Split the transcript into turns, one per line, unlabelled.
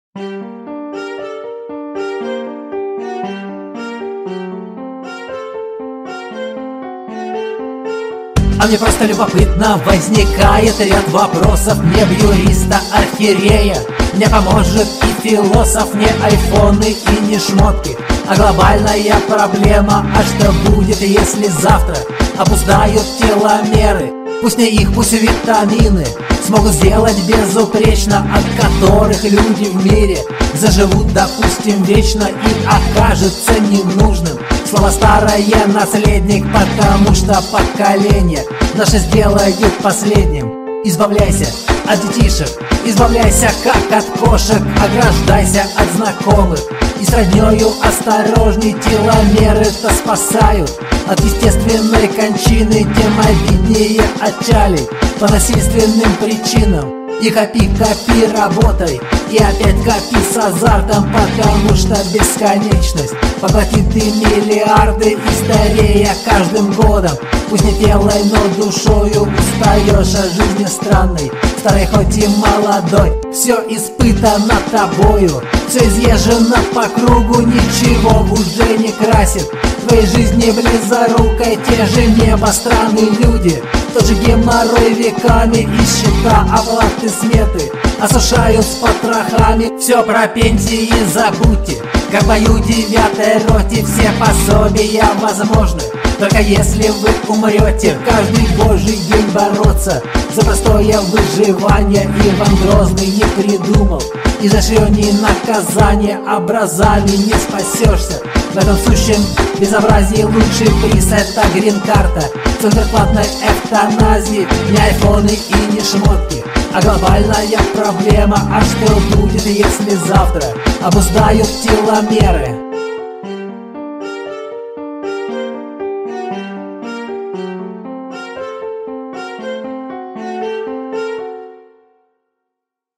А мне просто любопытно, возникает ряд вопросов. Мне б юриста, архиерея, мне поможет и философ. Не айфоны и не шмотки, а глобальная проблема. А что будет, если завтра опоздают теломеры? Пусть не их, пусть витамины смогут сделать безупречно, от которых люди в мире заживут, допустим, вечно. И окажется ненужным слово «старое» наследник, потому что поколение наше сделает последним. Избавляйся от детишек, избавляйся как от кошек, ограждайся от знакомых и с роднёю осторожней. Теломеры-то спасают от естественной кончины, тем обиднее отчалить по насильственным причинам. И копи, копи, работай, и опять копи с азартом, потому что бесконечность поглотит ты миллиарды, и старея каждым годом. Пусть не телой, но душою устаешь от жизни странной, старой хоть и молодой. Все испытано тобою, все изъезжено по кругу, ничего уже не красит твоей жизни близорукой. Те же небо-страны люди, тот же геморрой веками, и счета оплаты сметы осушают с потрохами. Все про пенсии забудьте, как бою 9-й роте, все пособия возможны, только если вы умрете. Каждый божий день бороться за простое выживание Иван Грозный не придумал. И за ни наказание образами не спасешься. В этом сущем безобразии лучший приз — это грин-карта с интерплатной эвтаназией. Не айфоны и не шмотки, а глобальная проблема. А что будет, если завтра обуздают теломеры?